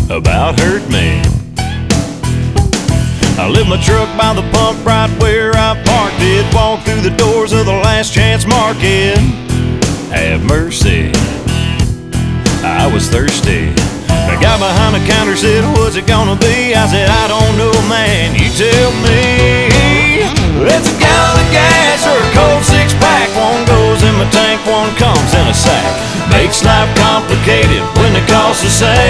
about hurt me. I left my truck by the pump right where I parked it. Walked through the doors of the Last Chance Market. Have mercy, I was thirsty. The guy behind the counter said, "What's it gonna be?" I said, "I don't know, man, you tell me." It's a gallon of gas or a cold six-pack. One goes in my tank, one comes in a sack. Makes life complicated when the cost the same.